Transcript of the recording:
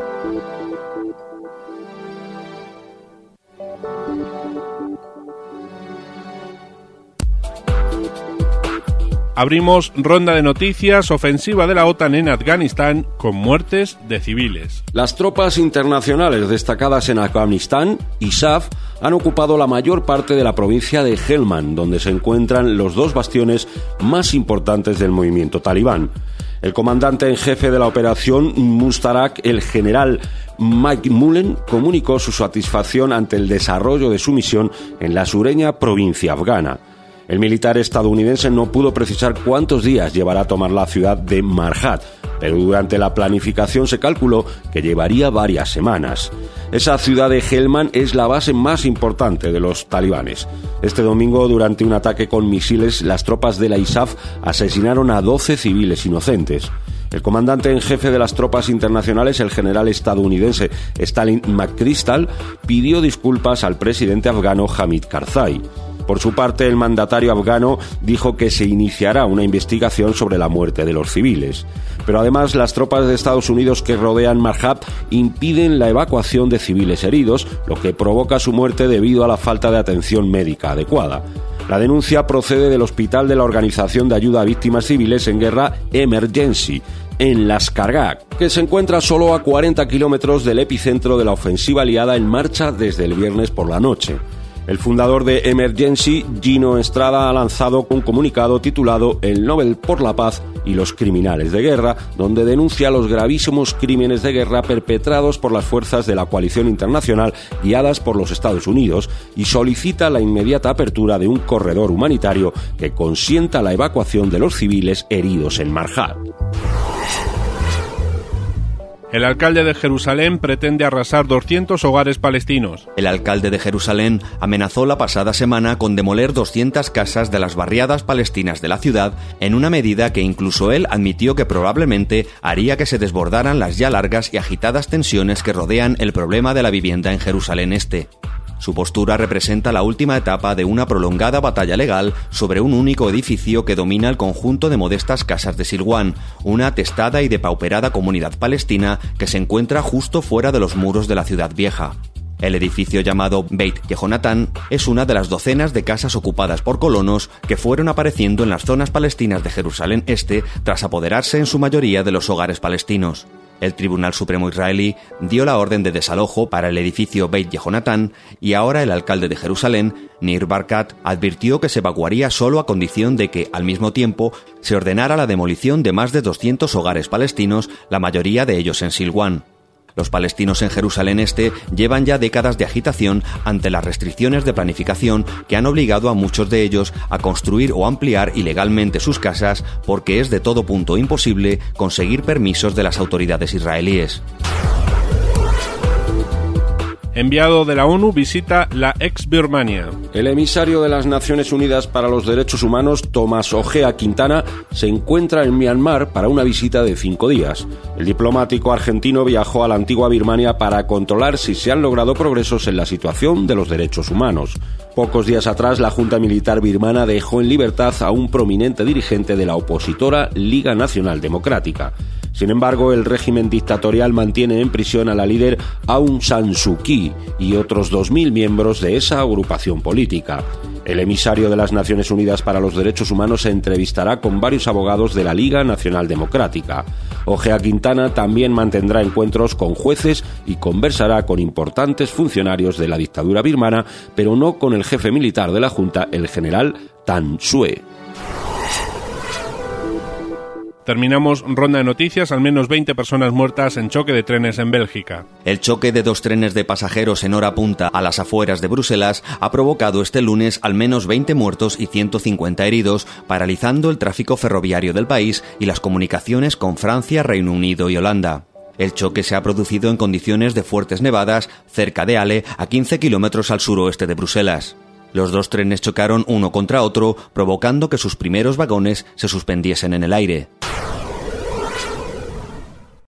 Abrimos ronda de noticias. Ofensiva de la OTAN en Afganistán con muertes de civiles. Las tropas internacionales destacadas en Afganistán, ISAF, han ocupado la mayor parte de la provincia de Helmand, donde se encuentran los dos bastiones más importantes del movimiento talibán. El comandante en jefe de la operación Mustarak, el general Mike Mullen, comunicó su satisfacción ante el desarrollo de su misión en la sureña provincia afgana. El militar estadounidense no pudo precisar cuántos días llevará a tomar la ciudad de Marhat, pero durante la planificación se calculó que llevaría varias semanas. Esa ciudad de Helmand es la base más importante de los talibanes. Este domingo, durante un ataque con misiles, las tropas de la ISAF asesinaron a 12 civiles inocentes. El comandante en jefe de las tropas internacionales, el general estadounidense Stalin McChrystal, pidió disculpas al presidente afgano Hamid Karzai. Por su parte, el mandatario afgano dijo que se iniciará una investigación sobre la muerte de los civiles. Pero además, las tropas de Estados Unidos que rodean Marhat impiden la evacuación de civiles heridos, lo que provoca su muerte debido a la falta de atención médica adecuada. La denuncia procede del hospital de la Organización de Ayuda a Víctimas Civiles en Guerra Emergency, en Lashkargah, que se encuentra solo a 40 kilómetros del epicentro de la ofensiva aliada en marcha desde el viernes por la noche. El fundador de Emergency, Gino Estrada, ha lanzado un comunicado titulado El Nobel por la Paz y los criminales de guerra, donde denuncia los gravísimos crímenes de guerra perpetrados por las fuerzas de la coalición internacional guiadas por los Estados Unidos y solicita la inmediata apertura de un corredor humanitario que consienta la evacuación de los civiles heridos en Marhat. El alcalde de Jerusalén pretende arrasar 200 hogares palestinos. El alcalde de Jerusalén amenazó la pasada semana con demoler 200 casas de las barriadas palestinas de la ciudad, en una medida que incluso él admitió que probablemente haría que se desbordaran las ya largas y agitadas tensiones que rodean el problema de la vivienda en Jerusalén Este. Su postura representa la última etapa de una prolongada batalla legal sobre un único edificio que domina el conjunto de modestas casas de Silwan, una atestada y depauperada comunidad palestina que se encuentra justo fuera de los muros de la ciudad vieja. El edificio llamado Beit Yehonatán es una de las docenas de casas ocupadas por colonos que fueron apareciendo en las zonas palestinas de Jerusalén Este tras apoderarse en su mayoría de los hogares palestinos. El Tribunal Supremo israelí dio la orden de desalojo para el edificio Beit Yehonatán y ahora el alcalde de Jerusalén, Nir Barkat, advirtió que se evacuaría solo a condición de que, al mismo tiempo, se ordenara la demolición de más de 200 hogares palestinos, la mayoría de ellos en Silwan. Los palestinos en Jerusalén Este llevan ya décadas de agitación ante las restricciones de planificación que han obligado a muchos de ellos a construir o ampliar ilegalmente sus casas porque es de todo punto imposible conseguir permisos de las autoridades israelíes. Enviado de la ONU visita la ex-Birmania. El emisario de las Naciones Unidas para los Derechos Humanos, Tomás Ojea Quintana, se encuentra en Myanmar para una visita de 5 días. El diplomático argentino viajó a la antigua Birmania para controlar si se han logrado progresos en la situación de los derechos humanos. Pocos días atrás, la Junta Militar birmana dejó en libertad a un prominente dirigente de la opositora Liga Nacional Democrática. Sin embargo, el régimen dictatorial mantiene en prisión a la líder Aung San Suu Kyi y otros 2.000 miembros de esa agrupación política. El emisario de las Naciones Unidas para los Derechos Humanos se entrevistará con varios abogados de la Liga Nacional Democrática. Ojea Quintana también mantendrá encuentros con jueces y conversará con importantes funcionarios de la dictadura birmana, pero no con el jefe militar de la Junta, el general Tan Sue. Terminamos ronda de noticias. Al menos 20 personas muertas en choque de trenes en Bélgica. El choque de 2 trenes de pasajeros en hora punta a las afueras de Bruselas ha provocado este lunes al menos 20 muertos y 150 heridos, paralizando el tráfico ferroviario del país y las comunicaciones con Francia, Reino Unido y Holanda. El choque se ha producido en condiciones de fuertes nevadas cerca de Halle, a 15 kilómetros al suroeste de Bruselas. Los 2 trenes chocaron uno contra otro, provocando que sus primeros vagones se suspendiesen en el aire.